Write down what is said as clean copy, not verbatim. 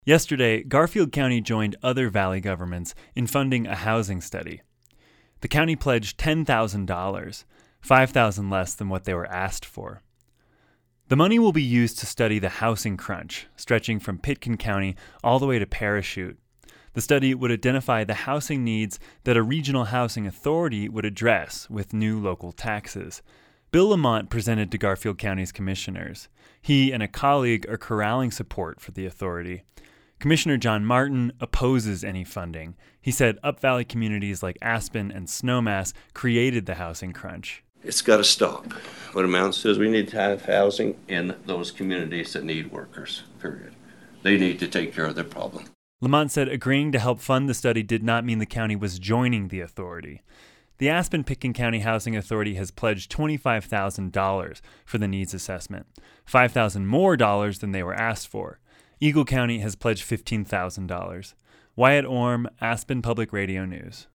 Yesterday, Garfield County joined other Valley governments in funding a housing study. The county pledged $10,000, $5,000 less than what they were asked for. The money will be used to study the housing crunch, stretching from Pitkin County all the way to Parachute. The study would identify the housing needs that a regional housing authority would address with new local taxes. Bill Lamont presented to Garfield County's commissioners. He and a colleague are corralling support for the authority. Commissioner John Martin opposes any funding. He said Up Valley communities like Aspen and Snowmass created the housing crunch. It's got to stop. What amounts to is we need to have housing in those communities that need workers, period. They need to take care of their problem. Lamont said agreeing to help fund the study did not mean the county was joining the authority. The Aspen-Pitkin County Housing Authority has pledged $25,000 for the needs assessment, $5,000 more than they were asked for. Eagle County has pledged $15,000. Wyatt Orm, Aspen Public Radio News.